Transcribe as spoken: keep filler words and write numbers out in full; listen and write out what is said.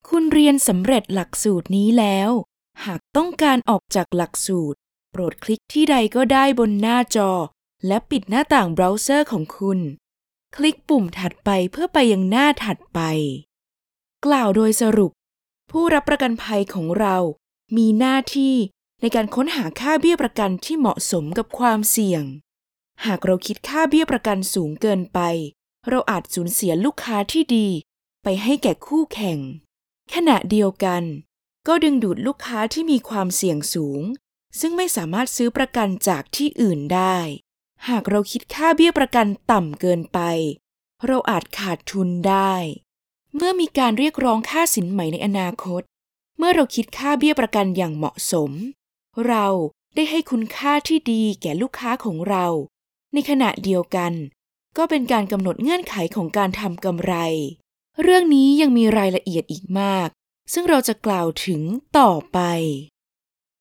คุณเรียนสำเร็จหลักสูตรนี้แล้วหากต้องการออกจากหลักสูตรโปรดคลิกที่ใดก็ได้บนหน้าจอและปิดหน้าต่างเบราว์เซอร์ของคุณคลิกปุ่มถัดไปเพื่อไปยังหน้าถัดไปกล่าวโดยสรุปผู้รับประกันภัยของเรามีหน้าที่ในการค้นหาค่าเบี้ยประกันที่เหมาะสมกับความเสี่ยงหากเราคิดค่าเบี้ยประกันสูงเกินไปเราอาจสูญเสียลูกค้าที่ดีไปให้แก่คู่แข่งขณะเดียวกันก็ดึงดูดลูกค้าที่มีความเสี่ยงสูงซึ่งไม่สามารถซื้อประกันจากที่อื่นได้หากเราคิดค่าเบี้ยประกันต่ำเกินไปเราอาจขาดทุนได้เมื่อมีการเรียกร้องค่าสินใหม่ในอนาคตเมื่อเราคิดค่าเบี้ยประกันอย่างเหมาะสมเราได้ให้คุณค่าที่ดีแก่ลูกค้าของเราในขณะเดียวกันก็เป็นการกำหนดเงื่อนไขของการทำกำไรเรื่องนี้ยังมีรายละเอียดอีกมากซึ่งเราจะกล่าวถึงต่อไป